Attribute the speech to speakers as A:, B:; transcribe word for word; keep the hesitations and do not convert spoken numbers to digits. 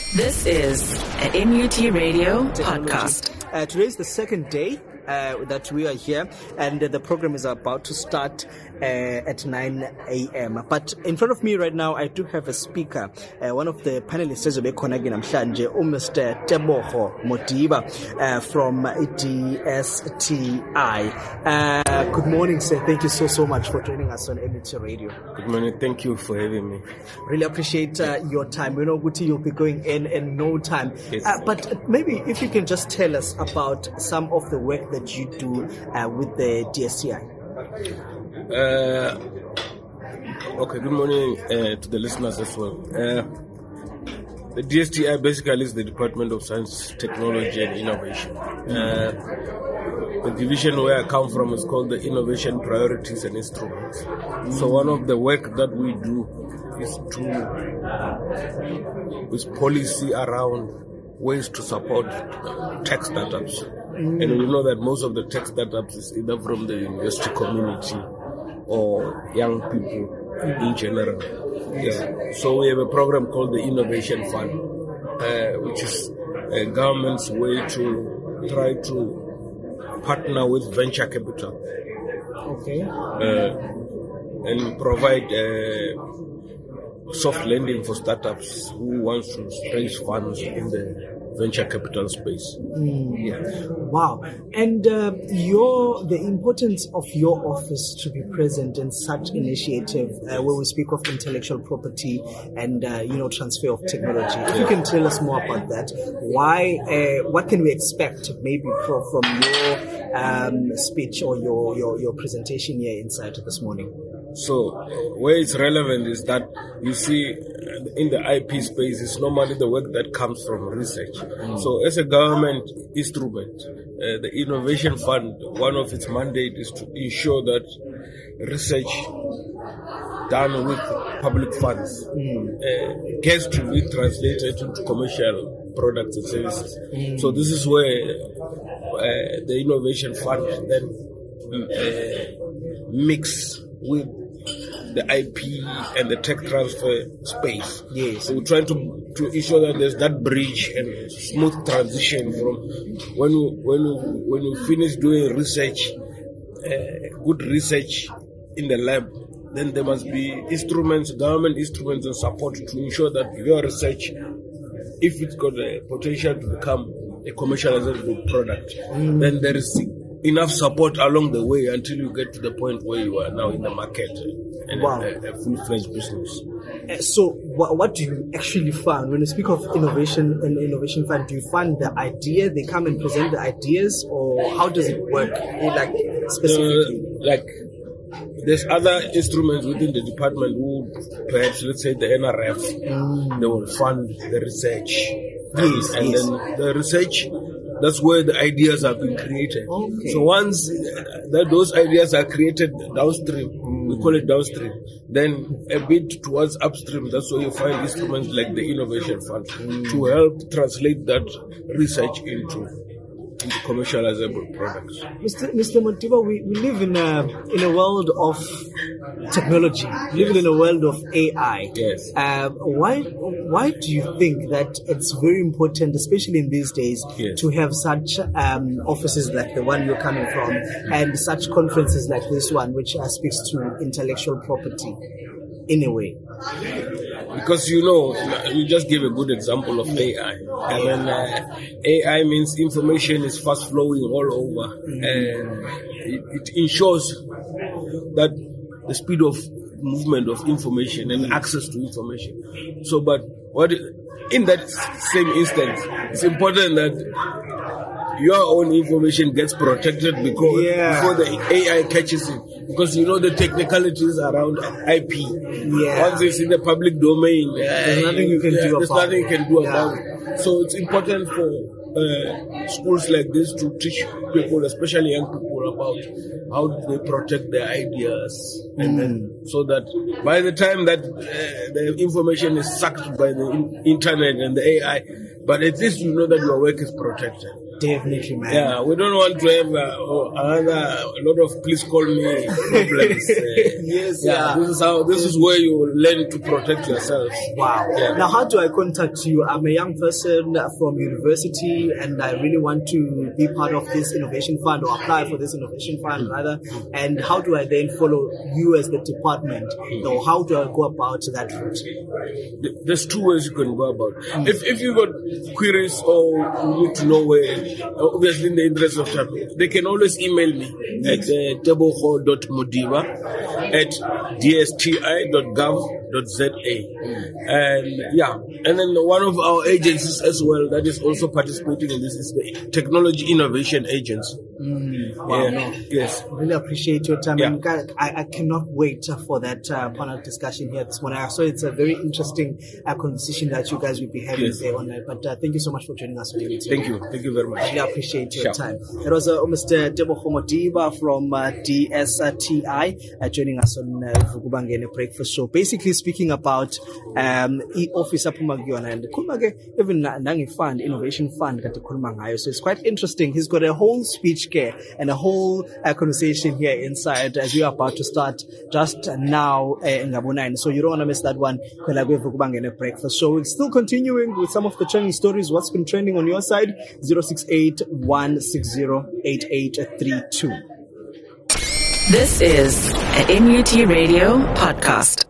A: This is an M U T Radio podcast.
B: Uh, today is the second day uh, that we are here, and uh, the program is about to start uh, at nine a.m. But in front of me right now, I do have a speaker, uh, one of the panelists, Mister Teboho Modiba uh, from D S T I. Uh, good morning, sir. Thank you so, so much for joining us on M U T Radio.
C: Good morning. Thank you for having me.
B: Really appreciate uh, your time. We know, Guti, you'll be going in in no time.
C: Yes.
B: Uh, but maybe if you can just tell us about some of the work that you do uh, with the D S T I.
C: Uh, okay, good morning uh, to the listeners as well. Uh, the D S T I basically is the Department of Science, Technology and Innovation. Uh, the division where I come from is called the Innovation Priorities and Instruments. So one of the work that we do is to, with policy around ways to support tech startups. Mm. And we know that most of the tech startups is either from the university community or young people mm. in general. Yeah. So we have a program called the Innovation Fund, uh, which is a government's way to try to partner with venture capital.
B: Okay.
C: Uh, and provide uh, soft lending for startups who want to raise funds in the venture capital space.
B: Mm. Yeah. Wow. And uh, your the importance of your office to be present in such initiative, uh, where we speak of intellectual property and uh, you know transfer of technology. If you can tell us more about that, why? Uh, what can we expect maybe from, from your um, speech or your, your your presentation here inside this morning?
C: So, where it's relevant is that you see in the I P space, it's normally the work that comes from research. Mm. So, as a government instrument, uh, the Innovation Fund, one of its mandate is to ensure that research done with public funds mm. uh, gets to be translated into commercial products and services. Mm. So, this is where uh, the Innovation Fund then uh, mix with the I P and the tech transfer space.
B: Yes.
C: So we're trying to to ensure that there's that bridge and smooth transition from when you when you when you finish doing research, uh, good research in the lab, then there must be instruments, government instruments and support to ensure that your research, if it's got a potential to become a commercializable product, mm. then there is enough support along the way until you get to the point where you are now in the market and
B: wow.
C: a, a full-fledged business.
B: Uh, so what, what do you actually fund? When you speak of innovation and innovation fund, do you fund the idea? They come and present the ideas, or how does it work? Like specifically?
C: Uh, like there's other instruments within the department who perhaps, let's say the N R F, mm. they will fund the research.
B: Yes,
C: and
B: yes.
C: then the research, that's where the ideas have been created.
B: Okay.
C: So once that those ideas are created downstream, mm. we call it downstream, then a bit towards upstream, that's where you find instruments like the Innovation Fund mm. to help translate that research into into commercializable products.
B: Mister Mister Modiba, we, we live in a in a world of technology. We live in a world of A I.
C: Yes.
B: Uh, why why do you think that it's very important, especially in these days,
C: yes.
B: to have such um, offices like the one you're coming from, and such conferences like this one, which uh, speaks to intellectual property in a way?
C: Because, you know, you just gave a good example of A I. And then uh, A I means information is fast flowing all over. Mm-hmm. And it, it ensures that the speed of movement of information and access to information. So, but what in that same instance, it's important that your own information gets protected because
B: yeah.
C: before the A I catches it. Because you know the technicalities around I P.
B: Yeah.
C: Once it's in the public domain,
B: there's
C: uh,
B: nothing you can
C: yeah,
B: do
C: there's
B: about
C: nothing
B: it.
C: you can do
B: Yeah.
C: about it. So it's important for uh, schools like this to teach people, especially young people, about how they protect their ideas, mm. and then so that by the time that uh, the information is sucked by the in- internet and the A I, but at least you know that your work is protected.
B: Definitely, man.
C: Yeah, we don't want to have uh, oh, another a lot of please call me problems. Uh,
B: Yes,
C: yeah,
B: yeah.
C: this is how this is where you learn to protect yourself.
B: Wow.
C: Yeah.
B: Now, how do I contact you? I'm a young person from university and I really want to be part of this innovation fund or apply for this innovation fund rather. And how do I then follow you as the department? Or how do I go about that route?
C: There's two ways you can go about. If if you got queries or you need to know where, obviously in the interest of time, they can always email me at uh, tebogo dot modiba at d s t i dot gov dot z a. And yeah, and then one of our agencies as well that is also participating in this is the Technology Innovation Agency.
B: Mm, wow.
C: Yeah.
B: No.
C: Yes.
B: Really appreciate your time.
C: Yeah.
B: And guys, I, I cannot wait for that uh, panel discussion here this morning. So it's a very interesting uh, conversation that you guys will be having
C: Yes.
B: there online. But uh, thank you so much for joining us. Today.
C: Thank you. Thank you very much.
B: Really appreciate your
C: Sure.
B: time. It was uh, Mister Tebogo Modiba from uh, D S T I uh, joining us on uh, Vukubangene Breakfast Show. Basically speaking about um, e-office apumagiyona and kulumake even nangi fund, innovation fund kati kuluma ngayo. So it's quite interesting. He's got a whole speech here and a whole uh, conversation here inside as we are about to start just now uh, in Gabonine. So you don't want to miss that one. Vukubangene Breakfast Show. We're still continuing with some of the trending stories. What's been trending on your side? zero six eight one six zero eight eight three two.
A: This is an N U T Radio podcast.